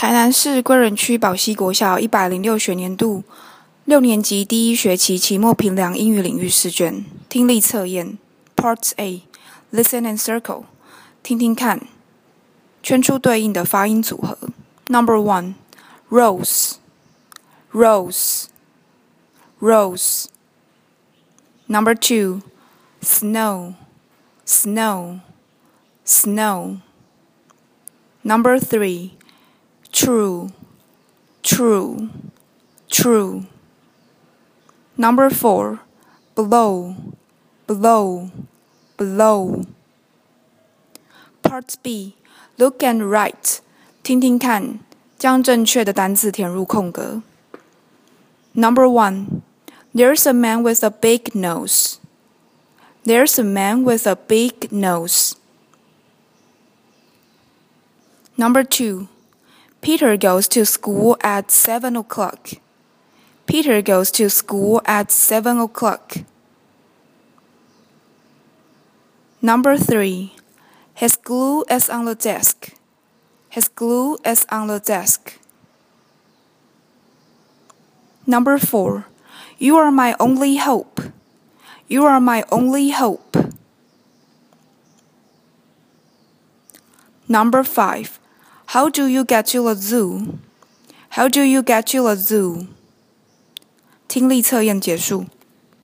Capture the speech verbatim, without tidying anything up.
台南市归仁区宝溪国小一百零六学年度六年级第一学期期末评量英语领域试卷听力测验 Part A Listen and Circle 听听看，圈出对应的发音组合。Number one Rose Rose Rose Number two Snow Snow Snow Number three True, true, true. Number four, blow, blow, blow. Part B, look and write. 听听看，将正确的单字填入空格。Number one, there's a man with a big nose. There's a man with a big nose. Number two,Peter goes to school at seven o'clock. Peter goes to school at seven o'clock. Number three. His glue is on the desk. His glue is on the desk. Number four. You are my only hope. You are my only hope. Number five.How do you get to the zoo? How do you get to the zoo? 听力测验结束。